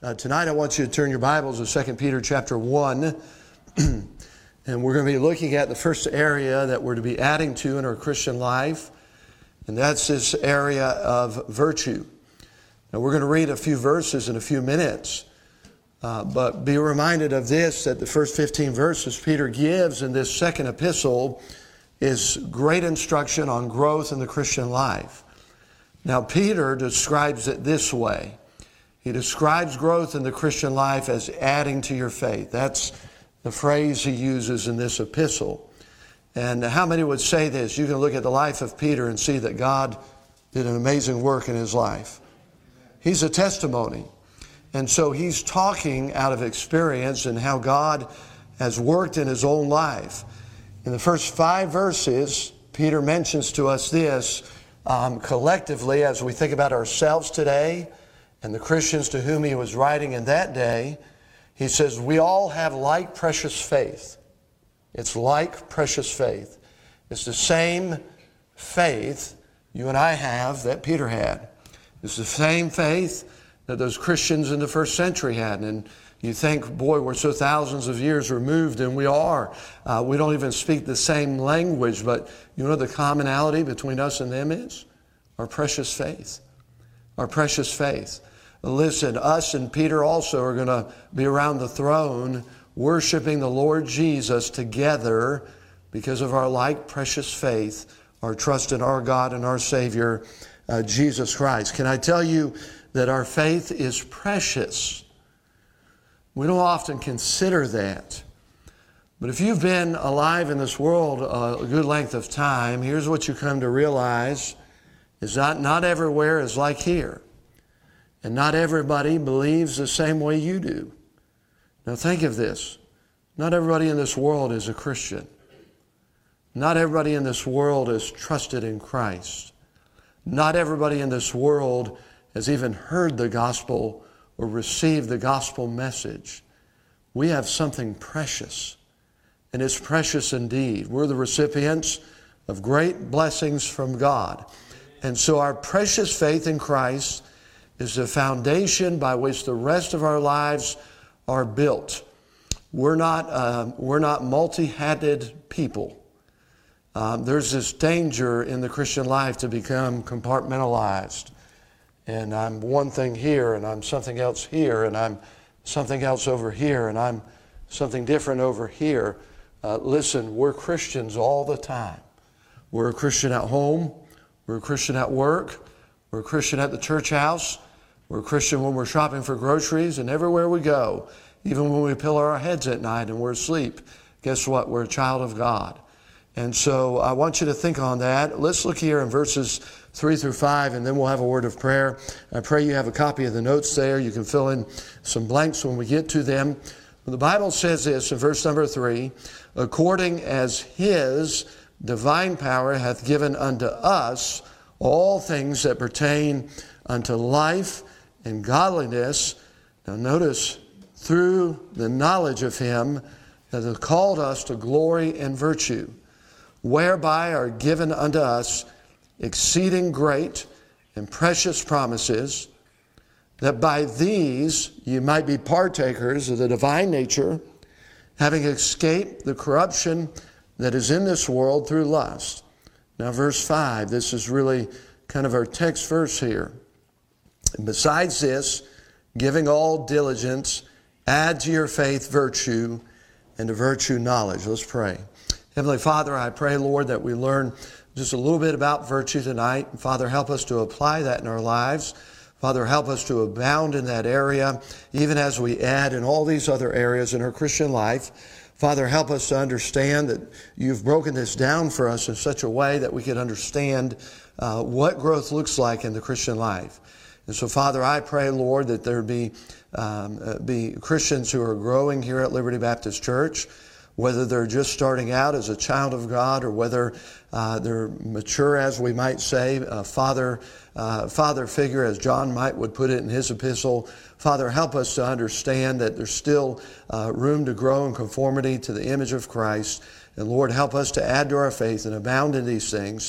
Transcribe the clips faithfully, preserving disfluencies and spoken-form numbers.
Uh, tonight I want you to turn your Bibles to Second Peter chapter one. And we're going to be looking at the first area that we're to be adding to in our Christian life. And that's this area of virtue. Now we're going to read a few verses in a few minutes. Uh, but be reminded of this, that the first fifteen verses Peter gives in this second epistle is great instruction on growth in the Christian life. Now Peter describes it this way. He describes growth in the Christian life as adding to your faith. That's the phrase he uses in this epistle. And how many would say this? You can look at the life of Peter and see that God did an amazing work in his life. He's a testimony. And so he's talking out of experience and how God has worked in his own life. In the first five verses, Peter mentions to us this um, collectively as we think about ourselves today and the Christians to whom he was writing in that day. He says, we all have like precious faith. It's like precious faith. It's the same faith you and I have that Peter had. It's the same faith that those Christians in the first century had. And you think, boy, we're so thousands of years removed, and we are. Uh, we don't even speak the same language, but you know the commonality between us and them is? Our precious faith. Our precious faith. Listen, us and Peter also are going to be around the throne worshiping the Lord Jesus together because of our like precious faith, our trust in our God and our Savior, uh, Jesus Christ. Can I tell you that our faith is precious? We don't often consider that. But if you've been alive in this world a good length of time, here's what you come to realize is that not everywhere is like here. And not everybody believes the same way you do. Now think of this. Not everybody in this world is a Christian. Not everybody in this world is trusted in Christ. Not everybody in this world has even heard the gospel or received the gospel message. We have something precious, and it's precious indeed. We're the recipients of great blessings from God. And so our precious faith in Christ is the foundation by which the rest of our lives are built. We're not, uh, we're not multi-hatted people. Um, there's this danger in the Christian life to become compartmentalized. And I'm one thing here, and I'm something else here, and I'm something else over here, and I'm something different over here. Uh, listen, we're Christians all the time. We're a Christian at home. We're a Christian at work. We're a Christian at the church house. We're a Christian when we're shopping for groceries and everywhere we go. Even when we pillow our heads at night and we're asleep. Guess what? We're a child of God. And so I want you to think on that. Let's look here in verses three through five, and then we'll have a word of prayer. I pray you have a copy of the notes there. You can fill in some blanks when we get to them. The Bible says this in verse number three, according as his divine power hath given unto us all things that pertain unto life and godliness. Now notice, through the knowledge of him that hath called us to glory and virtue, whereby are given unto us exceeding great and precious promises, that by these ye might be partakers of the divine nature, having escaped the corruption that is in this world through lust. Now verse five, this is really kind of our text verse here. And besides this, giving all diligence, add to your faith virtue, and to virtue knowledge. Let's pray. Heavenly Father, I pray, Lord, that we learn just a little bit about virtue tonight. Father, help us to apply that in our lives. Father, help us to abound in that area, even as we add in all these other areas in our Christian life. Father, help us to understand that you've broken this down for us in such a way that we can understand uh, what growth looks like in the Christian life. And so, Father, I pray, Lord, that there be, um, uh, be Christians who are growing here at Liberty Baptist Church, whether they're just starting out as a child of God or whether uh, they're mature, as we might say, a father, uh, father figure, as John might would put it in his epistle. Father, help us to understand that there's still uh, room to grow in conformity to the image of Christ. And Lord, help us to add to our faith and abound in these things.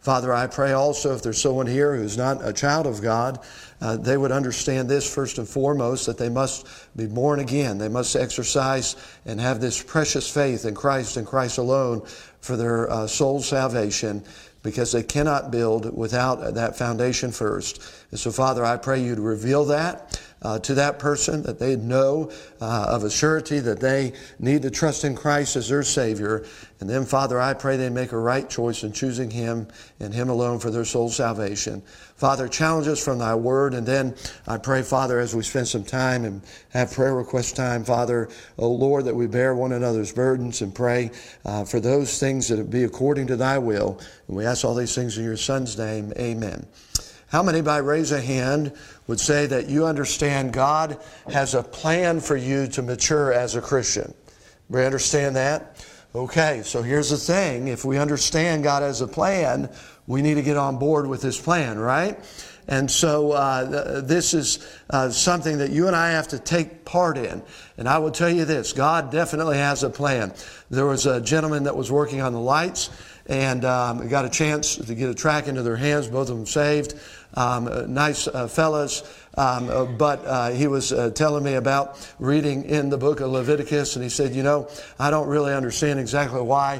Father, I pray also if there's someone here who's not a child of God, uh, they would understand this first and foremost, that they must be born again. They must exercise and have this precious faith in Christ and Christ alone for their uh, soul's salvation, because they cannot build without that foundation first. And so, Father, I pray you'd reveal that uh, to that person, that they'd know uh, of a surety that they need to trust in Christ as their Savior. And then, Father, I pray they make a right choice in choosing Him and Him alone for their soul's salvation. Father, challenge us from Thy Word. And then I pray, Father, as we spend some time and have prayer request time, Father, oh Lord, that we bear one another's burdens and pray uh, for those things that be according to Thy will. And we ask all these things in Your Son's name. Amen. How many, by raise a hand, would say that you understand God has a plan for you to mature as a Christian? We understand that? Okay, so here's the thing. If we understand God has a plan, we need to get on board with His plan, right? And so uh, th- this is uh, something that you and I have to take part in. And I will tell you this, God definitely has a plan. There was a gentleman that was working on the lights, and um, got a chance to get a track into their hands, both of them saved. Um, nice uh, fellas, um, uh, but uh, he was uh, telling me about reading in the book of Leviticus, and he said, you know, I don't really understand exactly why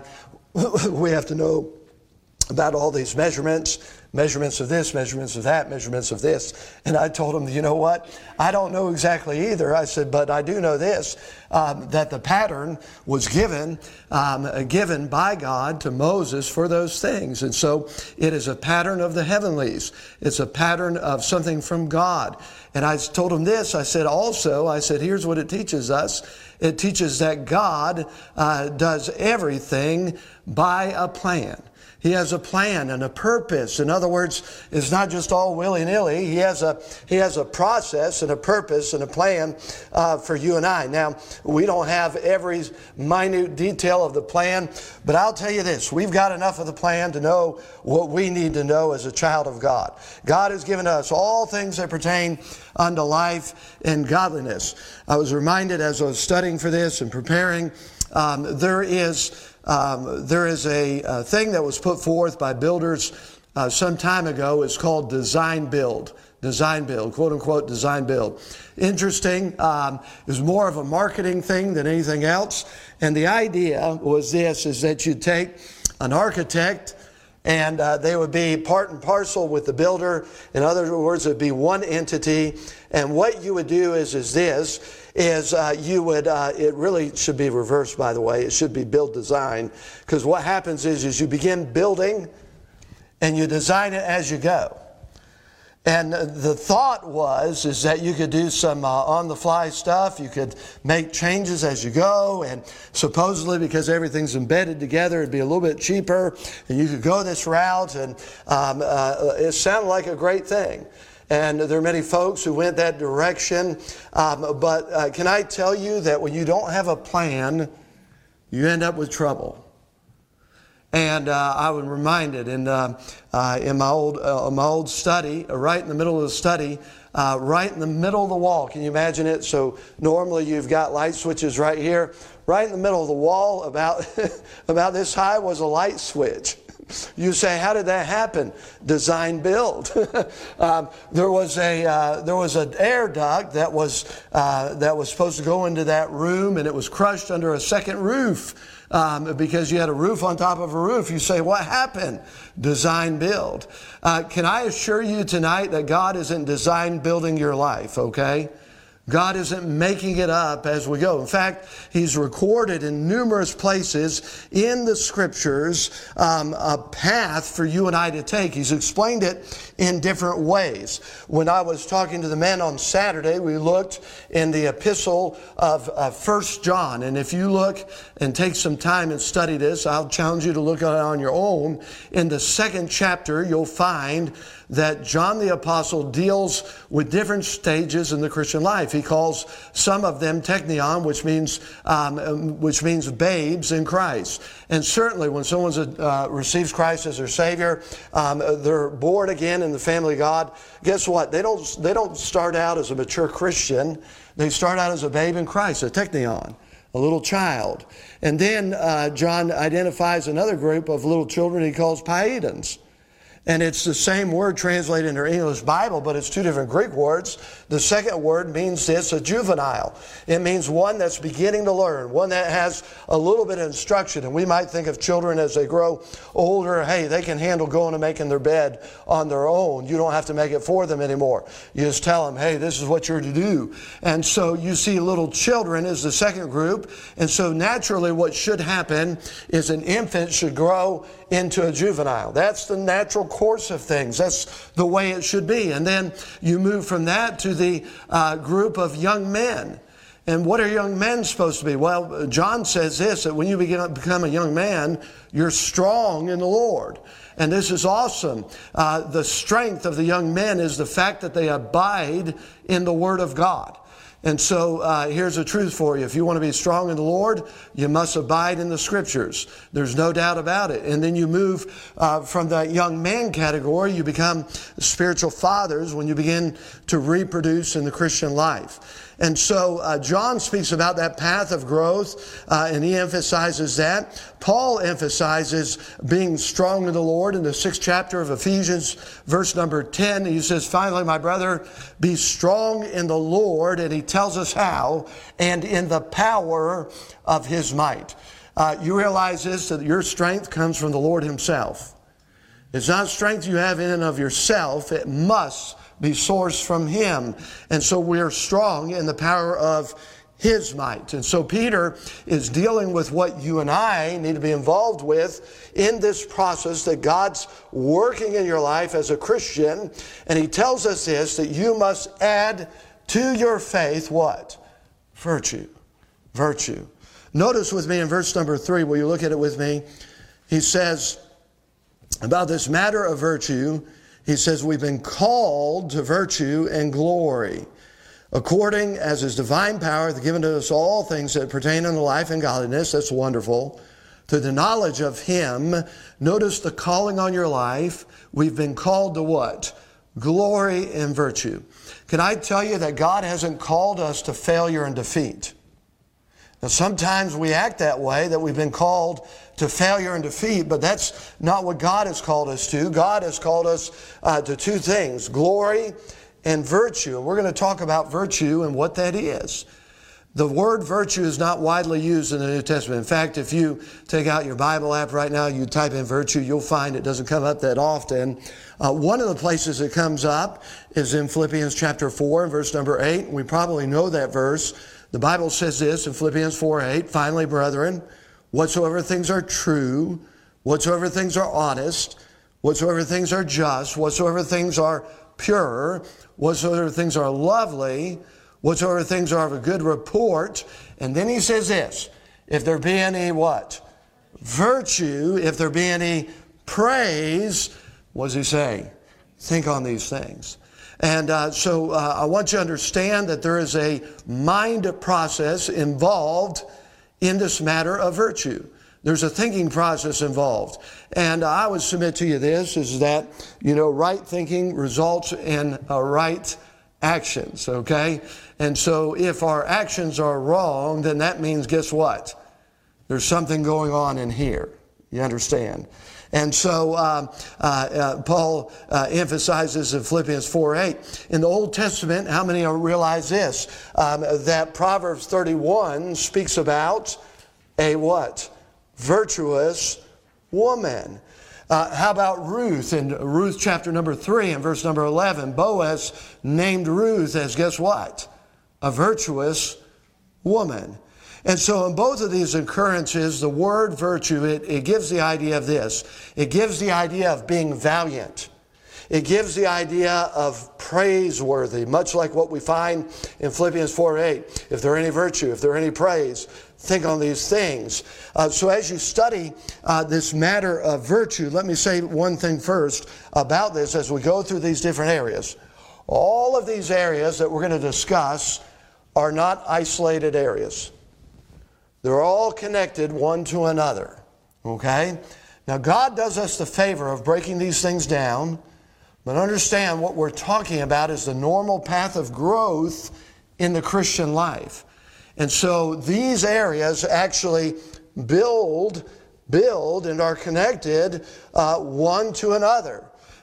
we have to know about all these measurements, measurements of this, measurements of that, measurements of this. And I told him, you know what? I don't know exactly either. I said, but I do know this, um, that the pattern was given, um, given by God to Moses for those things. And so it is a pattern of the heavenlies. It's a pattern of something from God. And I told him this. I said, also, I said, here's what it teaches us. It teaches that God uh, does everything by a plan. He has a plan and a purpose. In other words, it's not just all willy-nilly. He has a he has a process and a purpose and a plan uh, for you and I. Now, we don't have every minute detail of the plan, but I'll tell you this. We've got enough of the plan to know what we need to know as a child of God. God has given us all things that pertain unto life and godliness. I was reminded as I was studying for this and preparing, um, there is... Um, there is a, a thing that was put forth by builders uh, some time ago. It's called design build. Design build, quote unquote, design build. Interesting. Um, it was more of a marketing thing than anything else. And the idea was this, is that you take an architect and uh, they would be part and parcel with the builder. In other words, it would be one entity. And what you would do is, is this, is uh, you would, uh, it really should be reversed, by the way. It should be build design. Because what happens is, is you begin building and you design it as you go. And the thought was is that you could do some uh, on-the-fly stuff. You could make changes as you go. And supposedly, because everything's embedded together, it'd be a little bit cheaper. And you could go this route. And um, uh, it sounded like a great thing. And there are many folks who went that direction. Um, but uh, can I tell you that when you don't have a plan, you end up with trouble. And uh, I was reminded in uh, uh, in my old uh, my old study, uh, right in the middle of the study, uh, right in the middle of the wall. Can you imagine it? So normally you've got light switches right here. Right in the middle of the wall, about about this high, was a light switch. You say, how did that happen? Design build. um, there was a uh, there was an air duct that was uh, that was supposed to go into that room, and it was crushed under a second roof. Um, because you had a roof on top of a roof. You say, what happened? Design build. Uh, can I assure you tonight that God isn't design building your life, okay? God isn't making it up as we go. In fact, He's recorded in numerous places in the Scriptures um, a path for you and I to take. He's explained it in different ways. When I was talking to the men on Saturday, we looked in the epistle of uh, First John. And if you look and take some time and study this, I'll challenge you to look at it on your own. In the second chapter, you'll find that John the Apostle deals with different stages in the Christian life. He calls some of them teknion, which means um, which means babes in Christ. And certainly when someone uh, receives Christ as their Savior, um, they're born again in the family of God. Guess what? They don't they don't start out as a mature Christian. They start out as a babe in Christ, a teknion, a little child. And then uh, John identifies another group of little children he calls paedons. And it's the same word translated in our English Bible, but it's two different Greek words. The second word means this, a juvenile. It means one that's beginning to learn, one that has a little bit of instruction. And we might think of children as they grow older, hey, they can handle going and making their bed on their own. You don't have to make it for them anymore. You just tell them, hey, this is what you're to do. And so you see little children as the second group. And so naturally what should happen is an infant should grow into a juvenile. That's the natural course of things. That's the way it should be. And then you move from that to the uh, group of young men. And what are young men supposed to be? Well, John says this, that when you begin, become a young man, you're strong in the Lord. And this is awesome. Uh, the strength of the young men is the fact that they abide in the Word of God. And so uh, here's the truth for you. If you want to be strong in the Lord, you must abide in the Scriptures. There's no doubt about it. And then you move uh, from that young man category, you become spiritual fathers when you begin to reproduce in the Christian life. And so uh, John speaks about that path of growth, uh, and he emphasizes that. Paul emphasizes being strong in the Lord in the sixth chapter of Ephesians, verse number ten. He says, finally, my brother, be strong in the Lord. And he tells us how, and in the power of His might. Uh, you realize this, that your strength comes from the Lord Himself. It's not strength you have in and of yourself. It must be sourced from Him. And so we're strong in the power of His might. And so Peter is dealing with what you and I need to be involved with in this process that God's working in your life as a Christian. And he tells us this, that you must add to your faith what? Virtue. Virtue. Notice with me in verse number three, will you look at it with me? He says about this matter of virtue, he says, we've been called to virtue and glory, according as His divine power hath given to us all things that pertain unto life and godliness. That's wonderful. To the knowledge of Him. Notice the calling on your life. We've been called to what? Glory and virtue. Can I tell you that God hasn't called us to failure and defeat? Now, sometimes we act that way, that we've been called to failure and defeat, but that's not what God has called us to. God has called us uh, to two things, glory and virtue. And we're going to talk about virtue and what that is. The word virtue is not widely used in the New Testament. In fact, if you take out your Bible app right now, you type in virtue, you'll find it doesn't come up that often. Uh, one of the places it comes up is in Philippians chapter four, verse number eight. We probably know that verse. The Bible says this in Philippians four eight, finally, brethren, whatsoever things are true, whatsoever things are honest, whatsoever things are just, whatsoever things are pure, whatsoever things are lovely, whatsoever things are of a good report. And then he says this, if there be any what? Virtue, if there be any praise, what does he say? Think on these things. And uh, so uh, I want you to understand that there is a mind process involved in this matter of virtue. There's a thinking process involved. And I would submit to you this, is that, you know, right thinking results in a right actions, okay? And so if our actions are wrong, then that means, guess what? There's something going on in here. You understand? And so um, uh, uh, Paul uh, emphasizes in Philippians four eight. In the Old Testament, how many realize this? Um, that Proverbs thirty-one speaks about a what? Virtuous woman. Uh, how about Ruth? In Ruth chapter number three and verse number eleven, Boaz named Ruth as, guess what? A virtuous woman. And so in both of these occurrences, the word virtue, it, it gives the idea of this. It gives the idea of being valiant. It gives the idea of praiseworthy, much like what we find in Philippians four eight. If there any virtue, if there any praise, think on these things. Uh, so as you study uh, this matter of virtue, let me say one thing first about this as we go through these different areas. All of these areas that we're going to discuss are not isolated areas. They're all connected one to another. Okay? Now God does us the favor of breaking these things down, but understand what we're talking about is the normal path of growth in the Christian life. And so these areas actually build, build and are connected uh, one to another.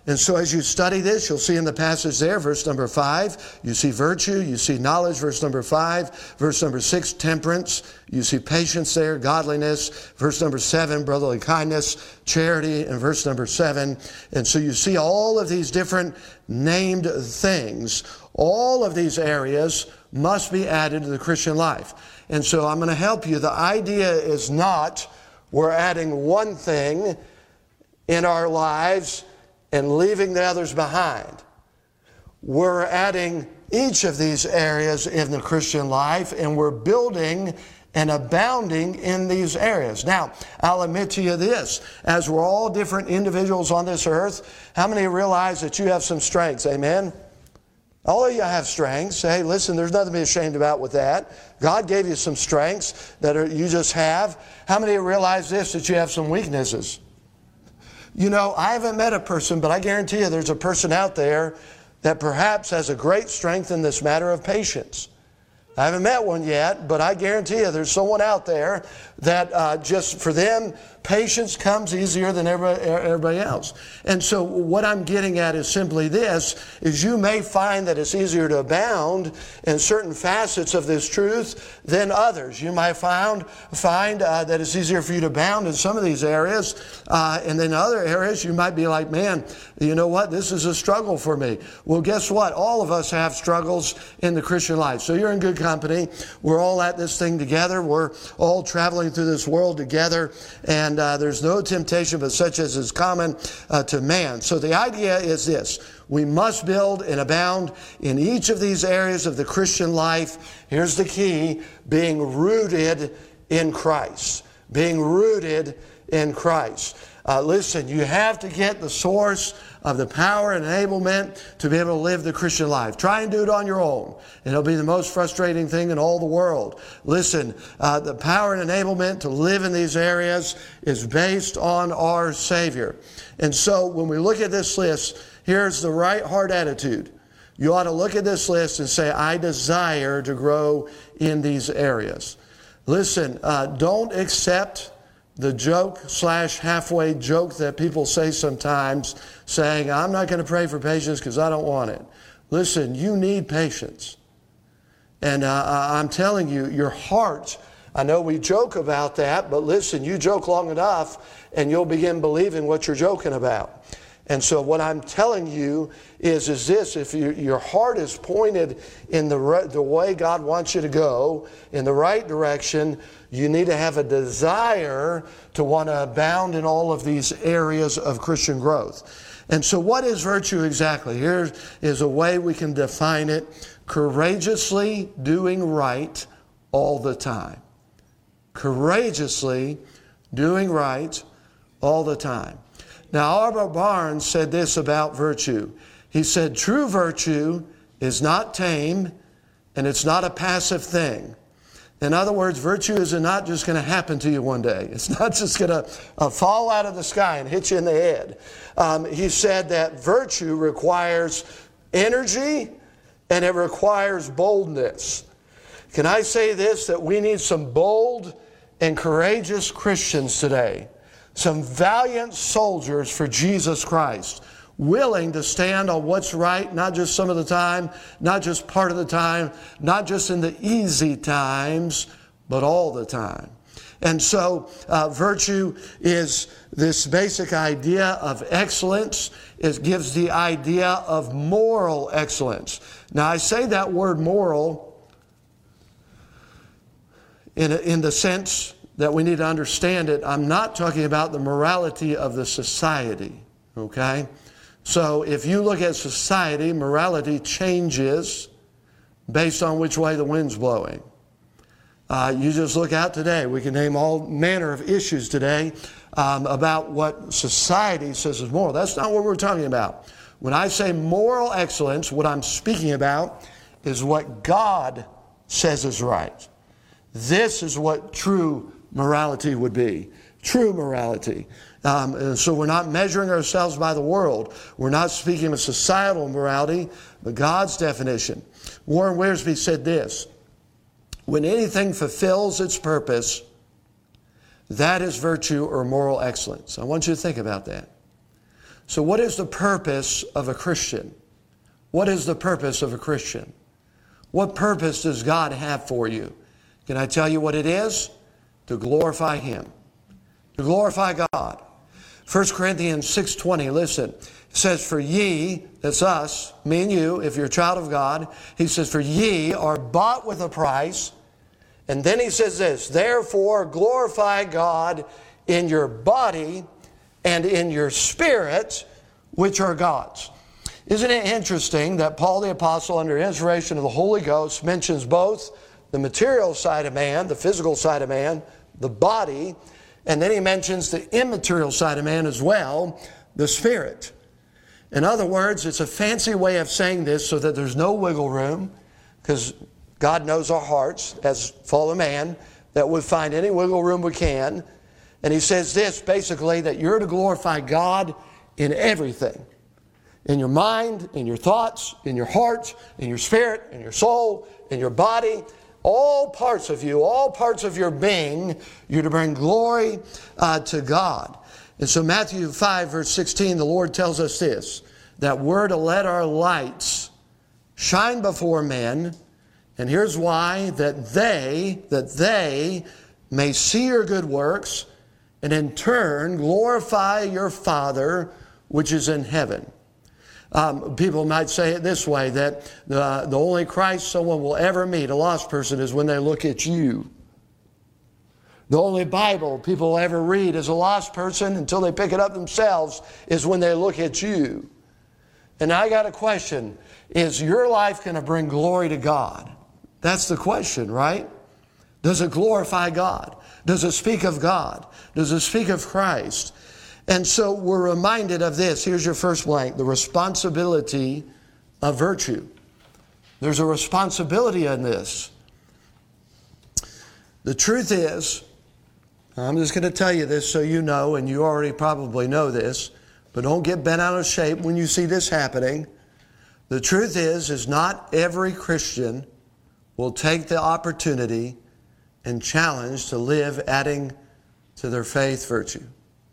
And so as you study this, you'll see in the passage there, verse number five, you see virtue, you see knowledge, verse number five, verse number six, temperance, you see patience there, godliness, verse number seven, brotherly kindness, charity, and verse number seven. And so you see all of these different named things. All of these areas must be added to the Christian life. And so I'm going to help you. The idea is not we're adding one thing in our lives and leaving the others behind. We're adding each of these areas in the Christian life, and we're building and abounding in these areas. Now, I'll admit to you this, as we're all different individuals on this earth, how many realize that you have some strengths? Amen? All of you have strengths. Hey, listen, there's nothing to be ashamed about with that. God gave you some strengths that are, you just have. How many realize this, that you have some weaknesses? You know, I haven't met a person, but I guarantee you there's a person out there that perhaps has a great strength in this matter of patience. I haven't met one yet, but I guarantee you there's someone out there that uh, just for them, patience comes easier than everybody, everybody else. And so what I'm getting at is simply this, is you may find that it's easier to abound in certain facets of this truth than others. You might find, find uh, that it's easier for you to abound in some of these areas, uh, and then other areas you might be like, man, you know what, this is a struggle for me. Well, guess what? All of us have struggles in the Christian life. So you're in good company. We're all at this thing together. We're all traveling through this world together, and uh, there's no temptation but such as is common uh, to man. So the idea is this: we must build and abound in each of these areas of the Christian life. Here's the key: being rooted in Christ. Being rooted in Christ. Uh, listen, you have to get the source of the power and enablement to be able to live the Christian life. Try and do it on your own, and it'll be the most frustrating thing in all the world. Listen, uh, the power and enablement to live in these areas is based on our Savior. And so when we look at this list, here's the right heart attitude. You ought to look at this list and say, I desire to grow in these areas. Listen, uh, don't accept the joke slash halfway joke that people say sometimes, saying, I'm not going to pray for patience because I don't want it. Listen, you need patience. And uh, I'm telling you, your heart, I know we joke about that, but listen, you joke long enough and you'll begin believing what you're joking about. And so what I'm telling you is, is this: if you, your heart is pointed in the, re, the way God wants you to go, in the right direction, you need to have a desire to want to abound in all of these areas of Christian growth. And so what is virtue exactly? Here is a way we can define it: courageously doing right all the time. Courageously doing right all the time. Now, Albert Barnes said this about virtue. He said, true virtue is not tame, and it's not a passive thing. In other words, virtue is not just going to happen to you one day. It's not just going to uh, fall out of the sky and hit you in the head. Um, he said that virtue requires energy and it requires boldness. Can I say this, that we need some bold and courageous Christians today? Some valiant soldiers for Jesus Christ, willing to stand on what's right, not just some of the time, not just part of the time, not just in the easy times, but all the time. And so uh, virtue is this basic idea of excellence. It gives the idea of moral excellence. Now, I say that word moral in, a, in the sense that we need to understand it. I'm not talking about the morality of the society, okay? So if you look at society, morality changes based on which way the wind's blowing. Uh, you just look out today. We can name all manner of issues today um, about what society says is moral. That's not what we're talking about. When I say moral excellence, what I'm speaking about is what God says is right. This is what true morality would be. True morality. Um, and so we're not measuring ourselves by the world. We're not speaking of societal morality, but God's definition. Warren Wiersbe said this: when anything fulfills its purpose, that is virtue or moral excellence. I want you to think about that. So what is the purpose of a Christian? What is the purpose of a Christian? What purpose does God have for you? Can I tell you what it is? To glorify Him. To glorify God. First Corinthians six twenty, listen. It says, for ye, that's us, me and you, if you're a child of God, he says, for ye are bought with a price. And then he says this, therefore glorify God in your body and in your spirit, which are God's. Isn't it interesting that Paul the Apostle, under inspiration of the Holy Ghost, mentions both the material side of man, the physical side of man, the body, and then he mentions the immaterial side of man as well, the spirit. In other words, it's a fancy way of saying this so that there's no wiggle room, because God knows our hearts as fallen man, that we'll find any wiggle room we can. And he says this, basically, that you're to glorify God in everything. In your mind, in your thoughts, in your heart, in your spirit, in your soul, in your body. All parts of you, all parts of your being, you're to bring glory uh, to God. And so Matthew five, verse sixteen, the Lord tells us this, that we're to let our lights shine before men. And here's why, that they, that they may see your good works and in turn glorify your Father which is in heaven. Um, people might say it this way, that the, the only Christ someone will ever meet, a lost person, is when they look at you. The only Bible people will ever read as a lost person until they pick it up themselves is when they look at you. And I got a question. Is your life going to bring glory to God? That's the question, right? Does it glorify God? Does it speak of God? Does it speak of Christ? And so we're reminded of this. Here's your first blank. The responsibility of virtue. There's a responsibility in this. The truth is, I'm just going to tell you this so you know, and you already probably know this, but don't get bent out of shape when you see this happening. The truth is, is not every Christian will take the opportunity and challenge to live adding to their faith virtue.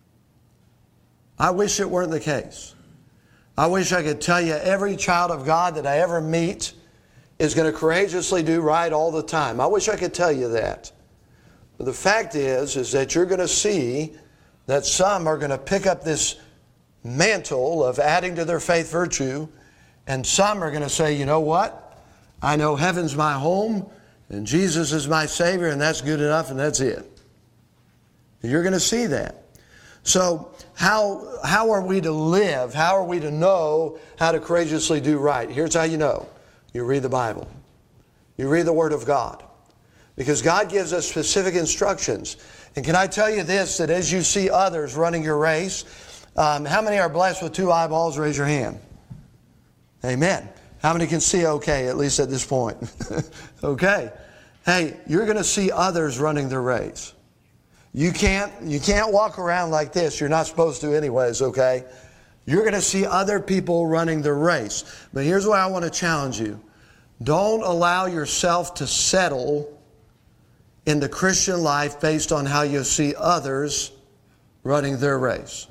I wish it weren't the case. I wish I could tell you every child of God that I ever meet is going to courageously do right all the time. I wish I could tell you that. But the fact is, is that you're going to see that some are going to pick up this mantle of adding to their faith virtue, and some are going to say, you know what? I know heaven's my home, and Jesus is my Savior, and that's good enough, and that's it. You're going to see that. So how, how are we to live? How are we to know how to courageously do right? Here's how you know. You read the Bible. You read the Word of God. Because God gives us specific instructions. And can I tell you this, that as you see others running your race, um, how many are blessed with two eyeballs? Raise your hand. Amen. How many can see okay, at least at this point? Okay. Hey, you're going to see others running their race. You can't, you can't walk around like this. You're not supposed to anyways, okay? You're going to see other people running the race. But here's what I want to challenge you. Don't allow yourself to settle in the Christian life based on how you see others running their race.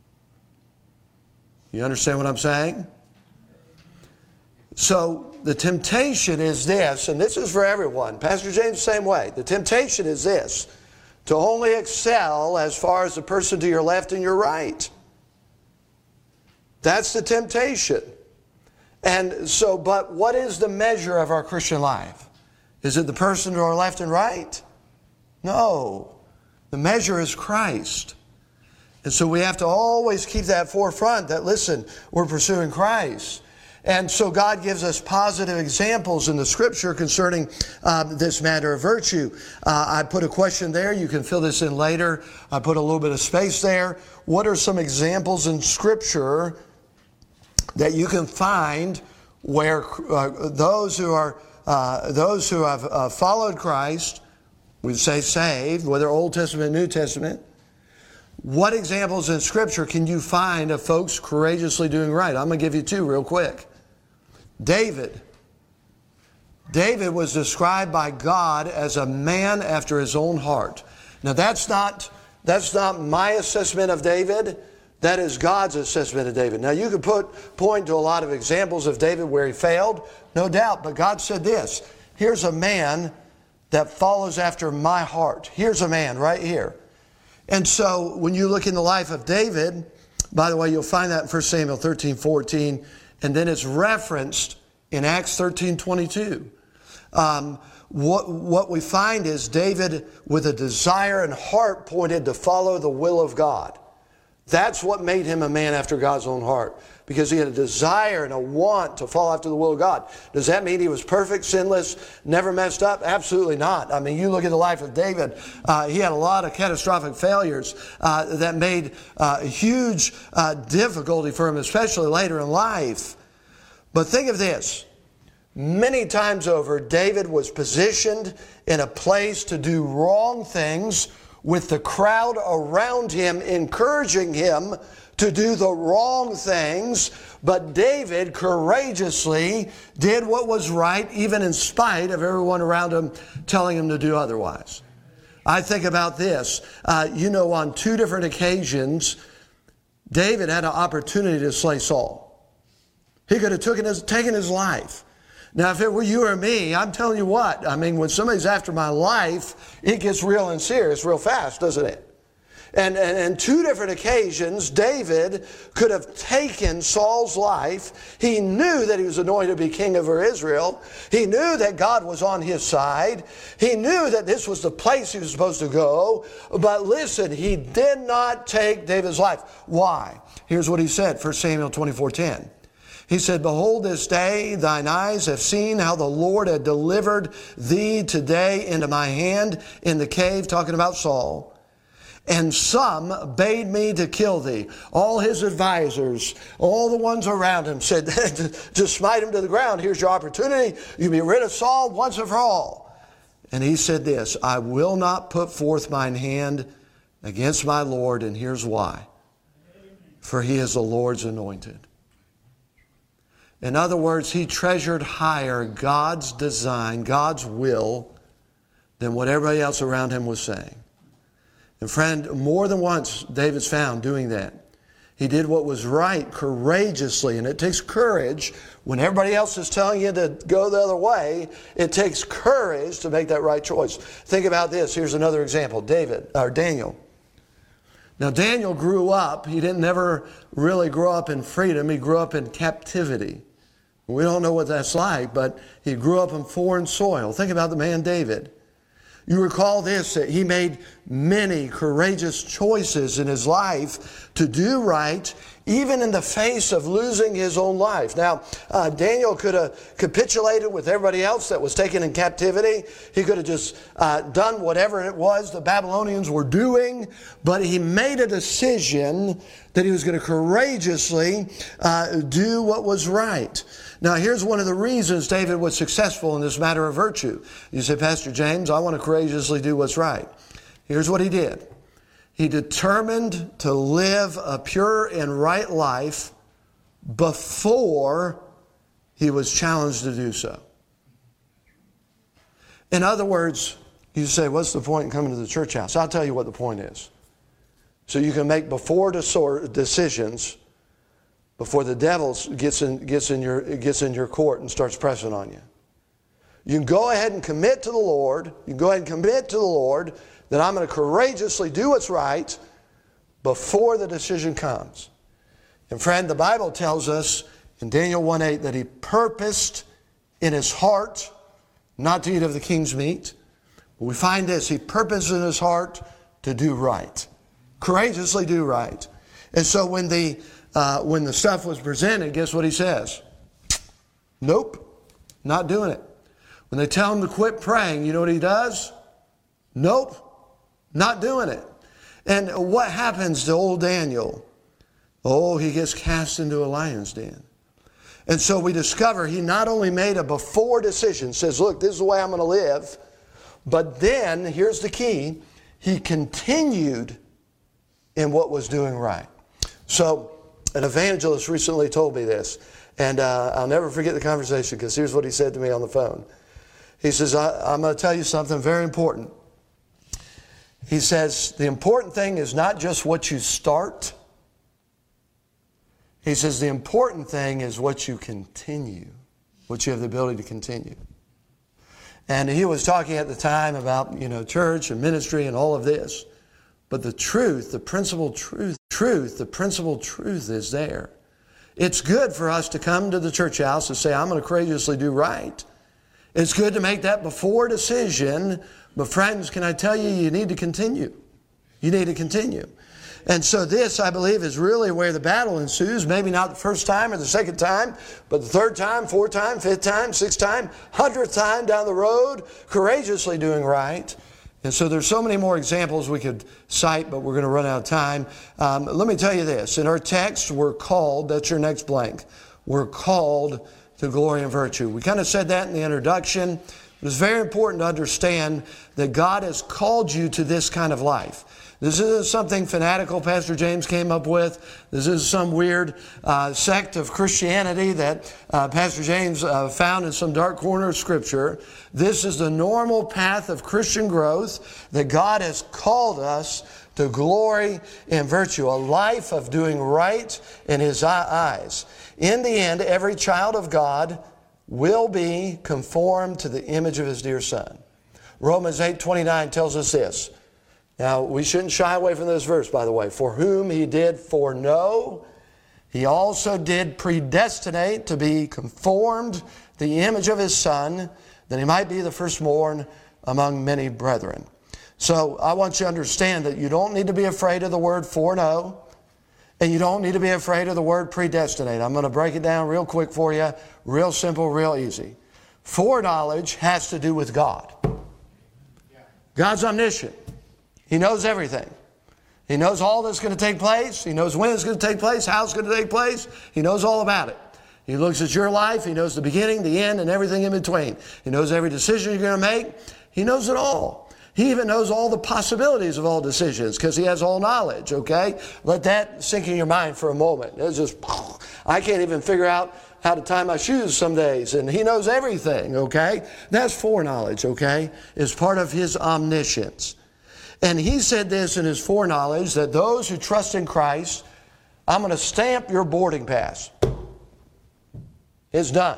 You understand what I'm saying? So the temptation is this, and this is for everyone. Pastor James, the same way. The temptation is this, to only excel as far as the person to your left and your right. That's the temptation. And so, but what is the measure of our Christian life? Is it the person to our left and right? No. The measure is Christ. And so we have to always keep that forefront that, listen, we're pursuing Christ. And so God gives us positive examples in the Scripture concerning uh, this matter of virtue. Uh, I put a question there. You can fill this in later. I put a little bit of space there. What are some examples in Scripture that you can find where uh, those who are uh, those who have uh, followed Christ, we say saved, whether Old Testament, New Testament, what examples in Scripture can you find of folks courageously doing right? I'm going to give you two real quick. David. David was described by God as a man after his own heart. Now that's not, that's not my assessment of David. That is God's assessment of David. Now you could put, point to a lot of examples of David where he failed, no doubt, but God said this, here's a man that follows after my heart. Here's a man right here. And so when you look in the life of David, by the way, you'll find that in First Samuel thirteen fourteen, and then it's referenced in Acts thirteen twenty-two. Um, what, what we find is David with a desire and heart pointed to follow the will of God. That's what made him a man after God's own heart, because he had a desire and a want to follow after the will of God. Does that mean he was perfect, sinless, never messed up? Absolutely not. I mean, you look at the life of David, uh, he had a lot of catastrophic failures uh, that made uh, huge uh, difficulty for him, especially later in life. But think of this. Many times over, David was positioned in a place to do wrong things with the crowd around him encouraging him to do the wrong things, but David courageously did what was right, even in spite of everyone around him telling him to do otherwise. I think about this. Uh, you know, on two different occasions, David had an opportunity to slay Saul. He could have taken his, taken his life. Now, if it were you or me, I'm telling you what, I mean, when somebody's after my life, it gets real and serious real fast, doesn't it? And, and, and two different occasions, David could have taken Saul's life. He knew that he was anointed to be king over Israel. He knew that God was on his side. He knew that this was the place he was supposed to go. But listen, he did not take David's life. Why? Here's what he said, First Samuel twenty-four ten. He said, behold, this day thine eyes have seen how the Lord had delivered thee today into my hand in the cave, talking about Saul. And some bade me to kill thee. All his advisors, all the ones around him said, to smite him to the ground. Here's your opportunity. You be rid of Saul once and for all. And he said this, I will not put forth mine hand against my Lord, and here's why. For he is the Lord's anointed. In other words, he treasured higher God's design, God's will, than what everybody else around him was saying. And friend, more than once, David's found doing that. He did what was right courageously, and it takes courage. When everybody else is telling you to go the other way, it takes courage to make that right choice. Think about this. Here's another example. David, or Daniel. Now, Daniel grew up. He didn't never really grow up in freedom. He grew up in captivity. We don't know what that's like, but he grew up in foreign soil. Think about the man David. You recall this, that he made many courageous choices in his life to do right, even in the face of losing his own life. Now, uh, Daniel could have capitulated with everybody else that was taken in captivity. He could have just uh, done whatever it was the Babylonians were doing, but he made a decision that he was going to courageously uh, do what was right. Now, here's one of the reasons David was successful in this matter of virtue. You say, Pastor James, I want to courageously do what's right. Here's what he did. He determined to live a pure and right life before he was challenged to do so. In other words, you say, what's the point in coming to the church house? I'll tell you what the point is. So you can make before decisions before the devil gets in, gets in your, gets in your court and starts pressing on you. You can go ahead and commit to the Lord. You can go ahead and commit to the Lord that I'm going to courageously do what's right before the decision comes. And friend, the Bible tells us in Daniel one eight that he purposed in his heart not to eat of the king's meat. But we find this, he purposed in his heart to do right. Courageously do right. And so when the uh, when the stuff was presented, guess what he says? Nope, not doing it. When they tell him to quit praying, you know what he does? Nope, not doing it. And what happens to old Daniel? Oh, he gets cast into a lion's den. And so we discover he not only made a before decision, says, look, this is the way I'm going to live, but then, here's the key, he continued in what was doing right. So, an evangelist recently told me this, and uh, I'll never forget the conversation, because here's what he said to me on the phone. He says, I, I'm going to tell you something very important. He says, the important thing is not just what you start, He says the important thing is what you continue, what you have the ability to continue. And he was talking at the time about, you know, church and ministry and all of this. But the truth, the principal truth, truth, the principal truth is there. It's good for us to come to the church house and say, I'm going to courageously do right. It's good to make that before decision. But friends, can I tell you, you need to continue. You need to continue. And so this, I believe, is really where the battle ensues. Maybe not the first time or the second time, but the third time, fourth time, fifth time, sixth time, hundredth time down the road, courageously doing right. And so there's so many more examples we could cite, but we're going to run out of time. Um, let me tell you this. In our text, we're called, that's your next blank, we're called to glory and virtue. We kind of said that in the introduction. But it's very important to understand that God has called you to this kind of life. This isn't something fanatical Pastor James came up with. This is some weird uh, sect of Christianity that uh, Pastor James uh, found in some dark corner of Scripture. This is the normal path of Christian growth that God has called us to glory and virtue, a life of doing right in His eyes. In the end, every child of God will be conformed to the image of His dear Son. Romans eight twenty-nine tells us this. Now, we shouldn't shy away from this verse, by the way. For whom He did foreknow, He also did predestinate to be conformed to the image of His Son, that He might be the firstborn among many brethren. So I want you to understand that you don't need to be afraid of the word foreknow, and you don't need to be afraid of the word predestinate. I'm going to break it down real quick for you, real simple, real easy. Foreknowledge has to do with God. God's omniscient. He knows everything. He knows all that's going to take place. He knows when it's going to take place, how it's going to take place. He knows all about it. He looks at your life. He knows the beginning, the end, and everything in between. He knows every decision you're going to make. He knows it all. He even knows all the possibilities of all decisions because He has all knowledge, okay? Let that sink in your mind for a moment. It's just, I can't even figure out how to tie my shoes some days, and He knows everything, okay? That's foreknowledge, okay? It's part of His omniscience. And He said this in His foreknowledge, that those who trust in Christ, I'm going to stamp your boarding pass. It's done.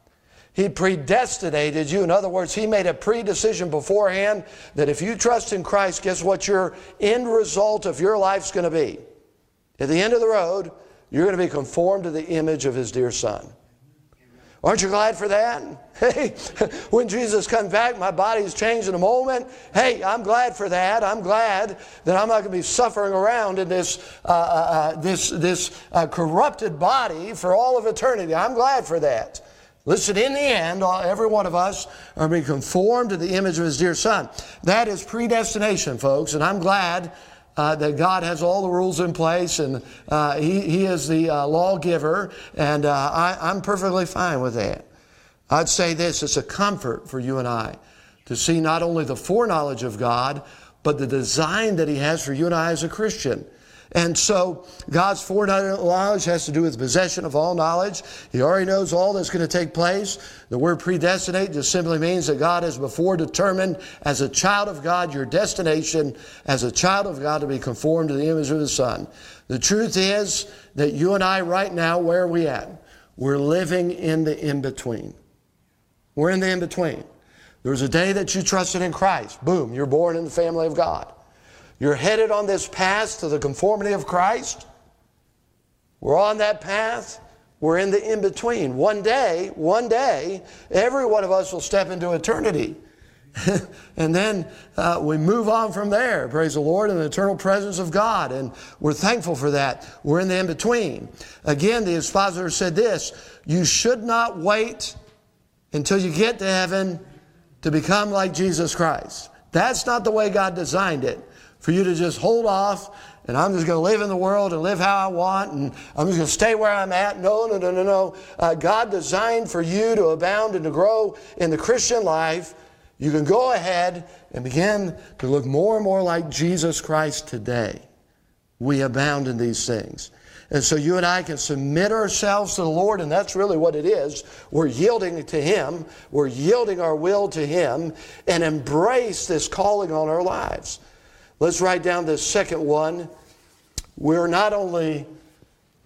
He predestinated you. In other words, He made a pre-decision beforehand that if you trust in Christ, guess what your end result of your life's going to be? At the end of the road, you're going to be conformed to the image of His dear Son. Aren't you glad for that? Hey, when Jesus comes back, my body's changed in a moment. Hey, I'm glad for that. I'm glad that I'm not going to be suffering around in this uh, uh, this this uh, corrupted body for all of eternity. I'm glad for that. Listen, in the end, every one of us are being conformed to the image of His dear Son. That is predestination, folks, and I'm glad Uh, that God has all the rules in place, and uh, he, he is the uh, lawgiver, and uh, I, I'm perfectly fine with that. I'd say this, it's a comfort for you and I to see not only the foreknowledge of God, but the design that He has for you and I as a Christian. And so God's foreknowledge has to do with possession of all knowledge. He already knows all that's going to take place. The word predestinate just simply means that God has before determined as a child of God your destination as a child of God to be conformed to the image of His Son. The truth is that you and I right now, where are we at? We're living in the in-between. We're in the in-between. There was a day that you trusted in Christ. Boom, you're born in the family of God. You're headed on this path to the conformity of Christ. We're on that path. We're in the in-between. One day, one day, every one of us will step into eternity. And then uh, we move on from there, praise the Lord, in the eternal presence of God. And we're thankful for that. We're in the in-between. Again, the expositor said this, you should not wait until you get to heaven to become like Jesus Christ. That's not the way God designed it. For you to just hold off, and I'm just going to live in the world and live how I want, and I'm just going to stay where I'm at. No, no, no, no, no. Uh, God designed for you to abound and to grow in the Christian life. You can go ahead and begin to look more and more like Jesus Christ today. We abound in these things. And so you and I can submit ourselves to the Lord, and that's really what it is. We're yielding to Him. We're yielding our will to Him and embrace this calling on our lives. Let's write down this second one. We're not only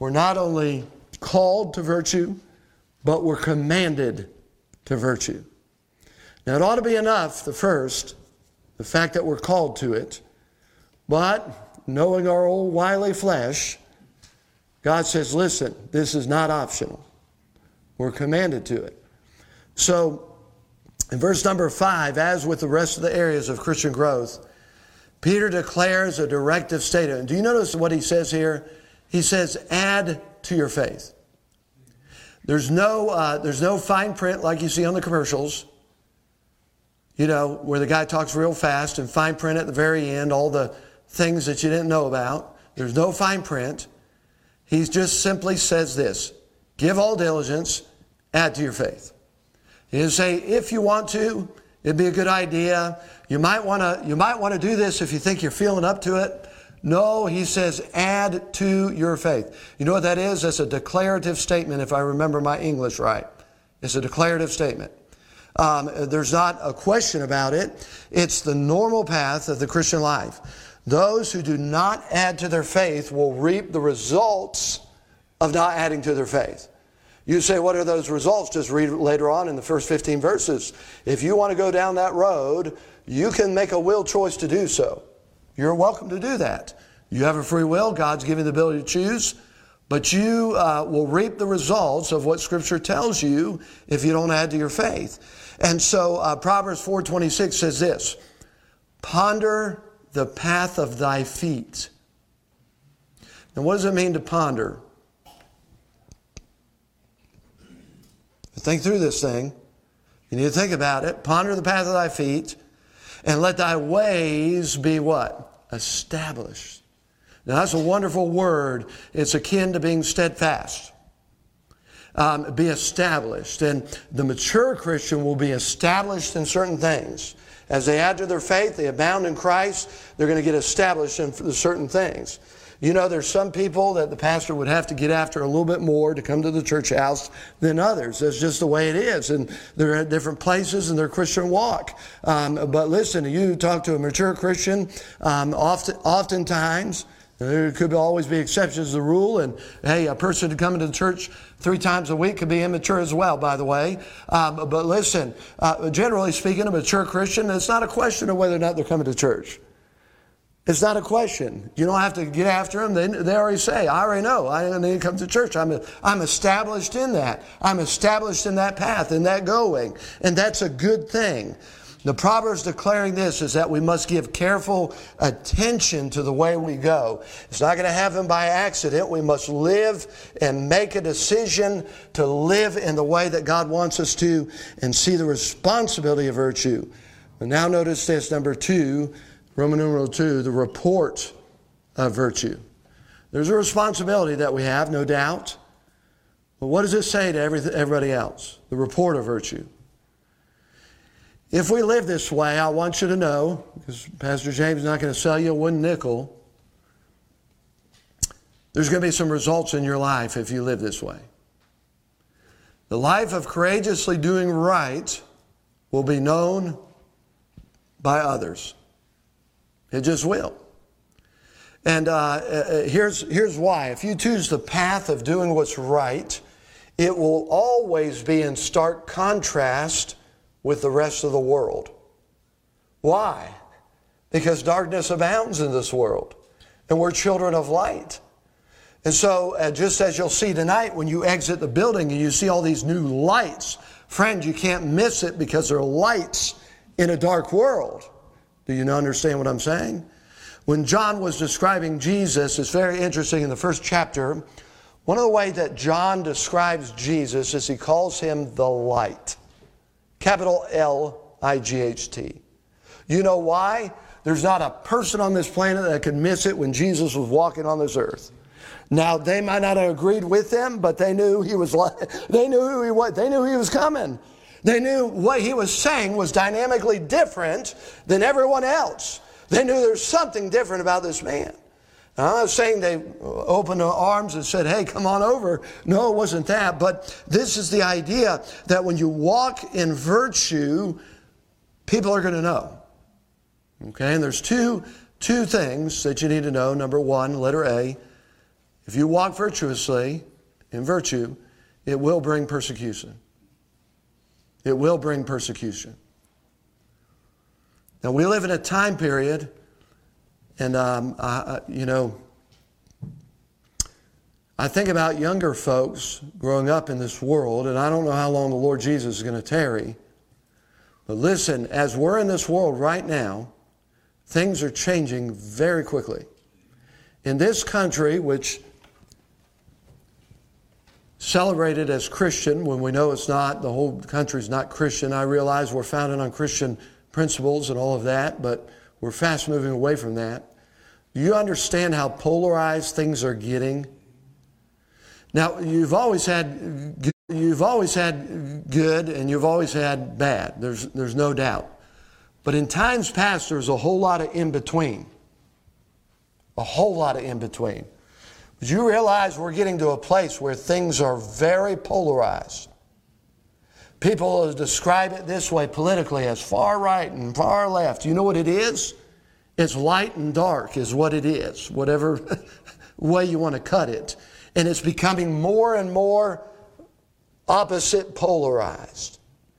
we're not only called to virtue, but we're commanded to virtue. Now, it ought to be enough, the first, the fact that we're called to it, but knowing our old wily flesh, God says, listen, this is not optional. We're commanded to it. So, in verse number five, as with the rest of the areas of Christian growth, Peter declares a directive statement. Do you notice what he says here? He says, add to your faith. There's no, uh, there's no fine print like you see on the commercials, you know, where the guy talks real fast and fine print at the very end, all the things that you didn't know about. There's no fine print. He just simply says this, give all diligence, add to your faith. He didn't say, if you want to, it'd be a good idea. You might want to, you might want to do this if you think you're feeling up to it. No, he says, add to your faith. You know what that is? That's a declarative statement, if I remember my English right. It's a declarative statement. Um, there's not a question about it. It's the normal path of the Christian life. Those who do not add to their faith will reap the results of not adding to their faith. You say, what are those results? Just read later on in the first fifteen verses. If you want to go down that road, you can make a will choice to do so. You're welcome to do that. You have a free will. God's given you the ability to choose. But you uh, will reap the results of what Scripture tells you if you don't add to your faith. And so uh, Proverbs four twenty-six says this, ponder the path of thy feet. Now what does it mean to ponder? Think through this thing. You need to think about it. Ponder the path of thy feet, and let thy ways be what? Established. Now that's a wonderful word. It's akin to being steadfast. Um, be established. And the mature Christian will be established in certain things. As they add to their faith, they abound in Christ, they're going to get established in certain things. You know, there's some people that the pastor would have to get after a little bit more to come to the church house than others. That's just the way it is. And they're at different places in their Christian walk. Um, but listen, you talk to a mature Christian, um, often, oftentimes, there could always be exceptions to the rule. And hey, a person coming to the church three times a week could be immature as well, by the way. Um, but listen, uh, generally speaking, a mature Christian, it's not a question of whether or not they're coming to church. It's not a question. You don't have to get after them. They, they already say, I already know. I need to come to church. I'm, a, I'm established in that. I'm established in that path, in that going. And that's a good thing. The Proverbs declaring this is that we must give careful attention to the way we go. It's not going to happen by accident. We must live and make a decision to live in the way that God wants us to and see the responsibility of virtue. And now notice this, number two, Roman numeral two, the report of virtue. There's a responsibility that we have, no doubt. But what does it say to every, everybody else? The report of virtue. If we live this way, I want you to know, because Pastor James is not going to sell you a wooden nickel, there's going to be some results in your life if you live this way. The life of courageously doing right will be known by others. It just will. And uh, here's, here's why. If you choose the path of doing what's right, it will always be in stark contrast with the rest of the world. Why? Because darkness abounds in this world, and we're children of light. And so, uh, just as you'll see tonight when you exit the building and you see all these new lights, friend, you can't miss it because there are lights in a dark world. Do you understand what I'm saying? When John was describing Jesus, it's very interesting in the first chapter. One of the ways that John describes Jesus is he calls him the light. Capital L I G H T. You know why? There's not a person on this planet that could miss it when Jesus was walking on this earth. Now, they might not have agreed with him, but they knew he was, they knew who he was, they knew he was coming. They knew what he was saying was dynamically different than everyone else. They knew there was something different about this man. Now, I'm not saying they opened their arms and said, hey, come on over. No, it wasn't that. But this is the idea that when you walk in virtue, people are going to know. Okay, and there's two, two things that you need to know. Number one, letter A, if you walk virtuously in virtue, it will bring persecution. It will bring persecution. Now, we live in a time period, and, um, I, you know, I think about younger folks growing up in this world, and I don't know how long the Lord Jesus is going to tarry. But listen, as we're in this world right now, things are changing very quickly. In this country, which celebrated as Christian, when we know it's not, the whole country's not Christian. I realize we're founded on Christian principles and all of that, but we're fast moving away from that. Do you understand how polarized things are getting? Now, you've always had you've always had good and you've always had bad. There's there's no doubt. But in times past, there's a whole lot of in between. A whole lot of in between. But you realize we're getting to a place where things are very polarized. People describe it this way politically as far right and far left. You know what it is? It's light and dark is what it is, whatever way you want to cut it. And it's becoming more and more opposite polarized.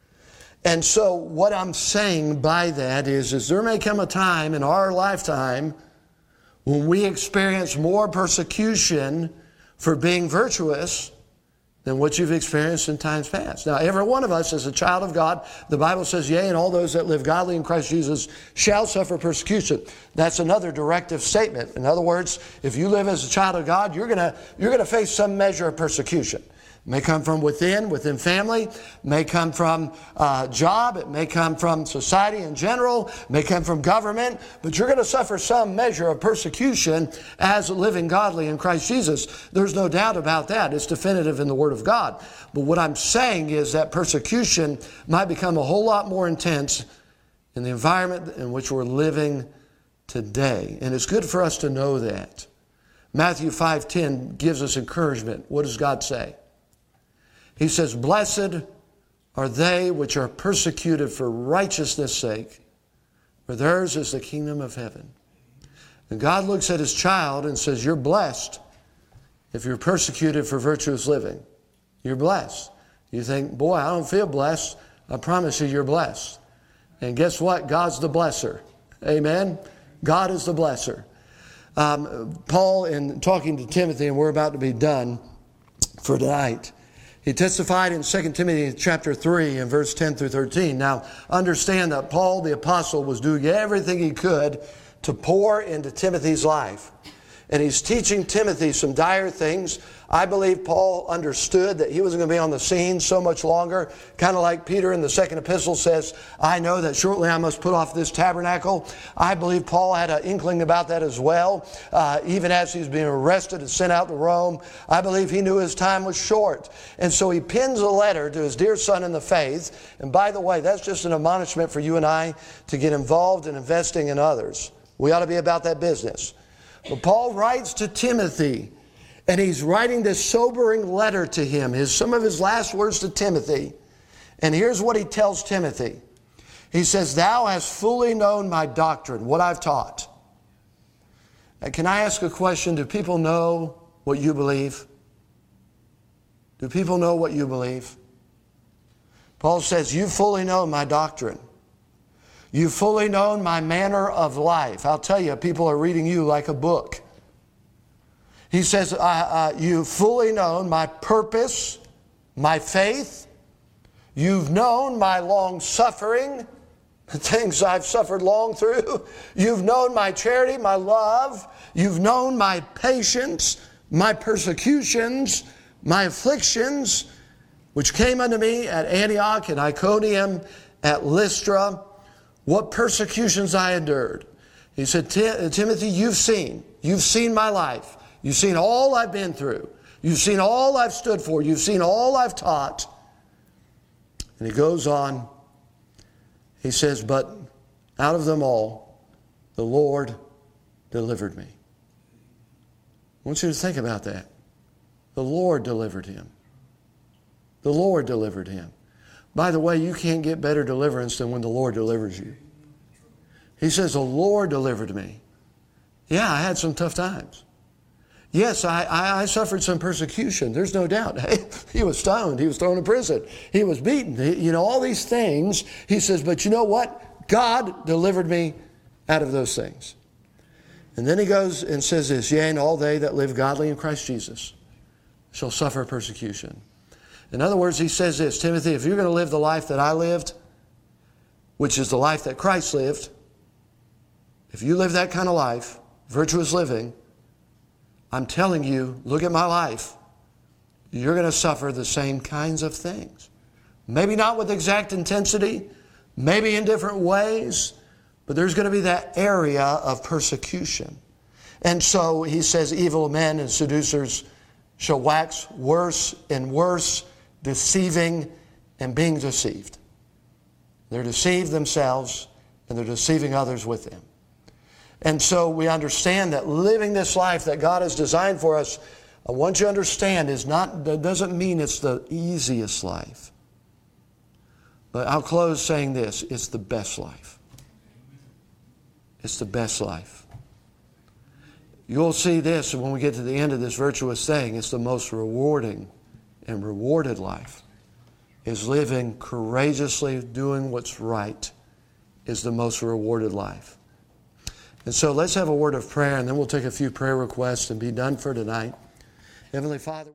And so what I'm saying by that is, is there may come a time in our lifetime when we experience more persecution for being virtuous than what you've experienced in times past. Now, every one of us is a child of God. The Bible says, yea, and all those that live godly in Christ Jesus shall suffer persecution. That's another directive statement. In other words, if you live as a child of God, you're gonna, you're gonna face some measure of persecution. It may come from within, within family, may come from uh, job, it may come from society in general, may come from government, but you're going to suffer some measure of persecution as living godly in Christ Jesus. There's no doubt about that. It's definitive in the Word of God. But what I'm saying is that persecution might become a whole lot more intense in the environment in which we're living today. And it's good for us to know that. Matthew five ten gives us encouragement. What does God say? He says, blessed are they which are persecuted for righteousness' sake, for theirs is the kingdom of heaven. And God looks at His child and says, you're blessed if you're persecuted for virtuous living. You're blessed. You think, boy, I don't feel blessed. I promise you, you're blessed. And guess what? God's the blesser. Amen? God is the blesser. Um, Paul, in talking to Timothy, and we're about to be done for tonight, he testified in Second Timothy chapter three and verse ten through thirteen. Now, understand that Paul the apostle was doing everything he could to pour into Timothy's life. And he's teaching Timothy some dire things. I believe Paul understood that he wasn't going to be on the scene so much longer. Kind of like Peter in the second epistle says, I know that shortly I must put off this tabernacle. I believe Paul had an inkling about that as well. Uh, even as he's being arrested and sent out to Rome, I believe he knew his time was short. And so he pens a letter to his dear son in the faith. And by the way, that's just an admonishment for you and I to get involved in investing in others. We ought to be about that business. But Paul writes to Timothy, and he's writing this sobering letter to him, his, some of his last words to Timothy. And here's what he tells Timothy. He says, thou hast fully known my doctrine, what I've taught. Now, can I ask a question? Do people know what you believe? Do people know what you believe? Paul says, you've fully known my doctrine. You've fully known my manner of life. I'll tell you, people are reading you like a book. He says, uh, uh, you've fully known my purpose, my faith. You've known my long suffering, the things I've suffered long through. You've known my charity, my love. You've known my patience, my persecutions, my afflictions, which came unto me at Antioch and Iconium, at Lystra. What persecutions I endured. He said, Timothy, you've seen. You've seen my life. You've seen all I've been through. You've seen all I've stood for. You've seen all I've taught. And he goes on. He says, but out of them all, the Lord delivered me. I want you to think about that. The Lord delivered him. The Lord delivered him. By the way, you can't get better deliverance than when the Lord delivers you. He says, the Lord delivered me. Yeah, I had some tough times. Yes, I, I, I suffered some persecution. There's no doubt. He was stoned. He was thrown in prison. He was beaten. He, you know, all these things. He says, but you know what? God delivered me out of those things. And then he goes and says this, yea, and all they that live godly in Christ Jesus shall suffer persecution. In other words, he says this, Timothy, if you're going to live the life that I lived, which is the life that Christ lived, if you live that kind of life, virtuous living, I'm telling you, look at my life. You're going to suffer the same kinds of things. Maybe not with exact intensity, maybe in different ways, but there's going to be that area of persecution. And so he says, evil men and seducers shall wax worse and worse, deceiving and being deceived. They're deceived themselves and they're deceiving others with them. And so we understand that living this life that God has designed for us, I want you to understand, is not, that doesn't mean it's the easiest life. But I'll close saying this, it's the best life. It's the best life. You'll see this when we get to the end of this virtuous thing. It's the most rewarding and rewarded life. Is living courageously, doing what's right, is the most rewarded life. And so let's have a word of prayer, and then we'll take a few prayer requests and be done for tonight. Heavenly Father.